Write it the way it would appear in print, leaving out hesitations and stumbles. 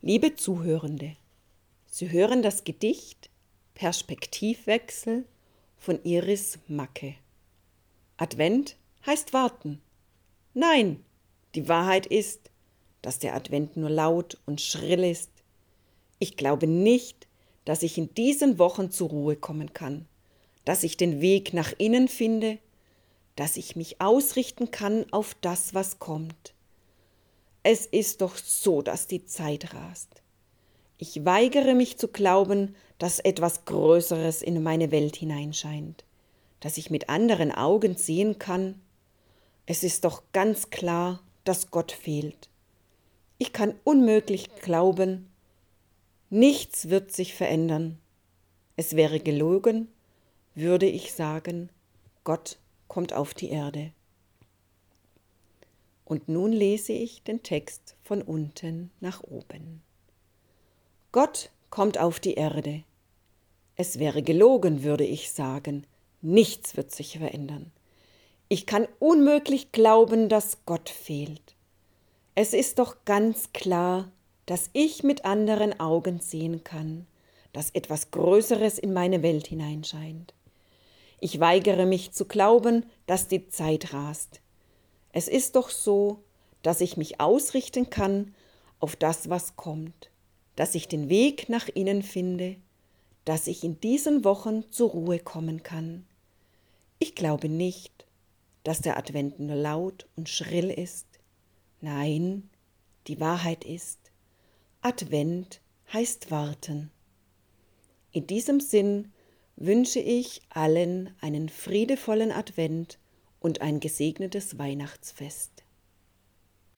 Liebe Zuhörende, Sie hören das Gedicht Perspektivwechsel von Iris Macke. Advent heißt warten. Nein, die Wahrheit ist, dass der Advent nur laut und schrill ist. Ich glaube nicht, dass ich in diesen Wochen zur Ruhe kommen kann, dass ich den Weg nach innen finde, dass ich mich ausrichten kann auf das, was kommt. Es ist doch so, dass die Zeit rast. Ich weigere mich zu glauben, dass etwas Größeres in meine Welt hineinscheint, dass ich mit anderen Augen sehen kann. Es ist doch ganz klar, dass Gott fehlt. Ich kann unmöglich glauben, nichts wird sich verändern. Es wäre gelogen, würde ich sagen, Gott kommt auf die Erde. Und nun lese ich den Text von unten nach oben. Gott kommt auf die Erde. Es wäre gelogen, würde ich sagen, nichts wird sich verändern. Ich kann unmöglich glauben, dass Gott fehlt. Es ist doch ganz klar, dass ich mit anderen Augen sehen kann, dass etwas Größeres in meine Welt hineinscheint. Ich weigere mich zu glauben, dass die Zeit rast. Es ist doch so, dass ich mich ausrichten kann auf das, was kommt, dass ich den Weg nach innen finde, dass ich in diesen Wochen zur Ruhe kommen kann. Ich glaube nicht, dass der Advent nur laut und schrill ist. Nein, die Wahrheit ist, Advent heißt warten. In diesem Sinn wünsche ich allen einen friedevollen Advent und ein gesegnetes Weihnachtsfest.